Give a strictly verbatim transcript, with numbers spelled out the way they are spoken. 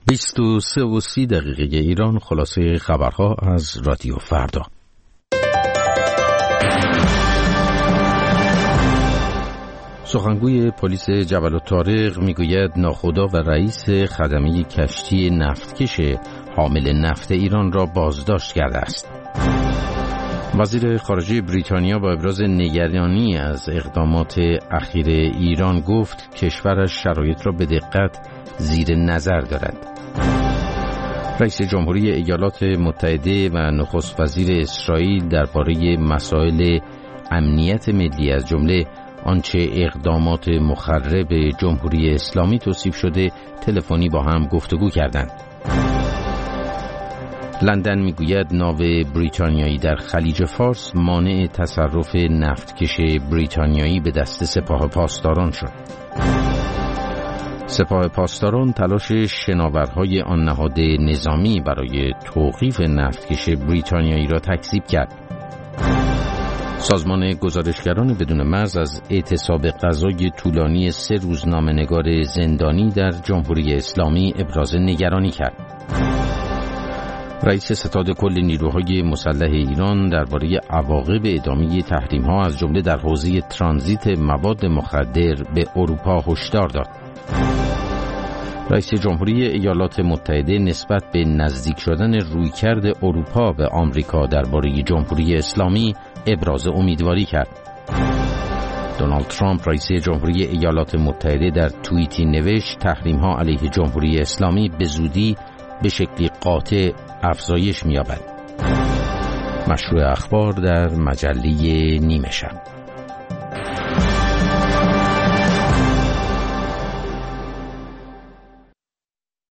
بیست و سه و سی دقیقه ایران. خلاصه خبرها از رادیو فردا. سخنگوی پلیس جبل الطارق میگوید ناخدا و رئیس خدمه کشتی نفتکش حامل نفت ایران را بازداشت کرده است. وزیر خارجه بریتانیا با ابراز نگرانی از اقدامات اخیر ایران گفت کشورش شرایط را به دقت زیر نظر دارد. رئیس جمهوری ایالات متحده و نخست وزیر اسرائیل درباره مسائل امنیت ملی از جمله آنچه اقدامات مخرب جمهوری اسلامی توصیف شده تلفنی با هم گفتگو کردند. لندن میگوید ناو بریتانیایی در خلیج فارس مانع تصرف نفتکش بریتانیایی به دست سپاه پاسداران شد. سپاه پاسداران تلاش شناورهای آن نهاد نظامی برای توقیف نفتکش بریتانیایی را تکذیب کرد. سازمان گزارشگران بدون مرز از اعتصاب غذای طولانی سه روزنامه‌نگار زندانی در جمهوری اسلامی ابراز نگرانی کرد. رئیس ستاد کل نیروهای مسلح ایران درباره عواقب ادامه تحریم‌ها از جمله در حوزه ترانزیت مواد مخدر به اروپا هشدار داد. رئیس جمهوری ایالات متحده نسبت به نزدیک شدن رویکرد اروپا به آمریکا درباره جمهوری اسلامی ابراز امیدواری کرد. دونالد ترامپ رئیس جمهوری ایالات متحده در توییتی نوشت تحریم‌ها علیه جمهوری اسلامی به زودی به شکلی قاطع افزایش می‌یابد. مشروع اخبار در مجله نیمه شب.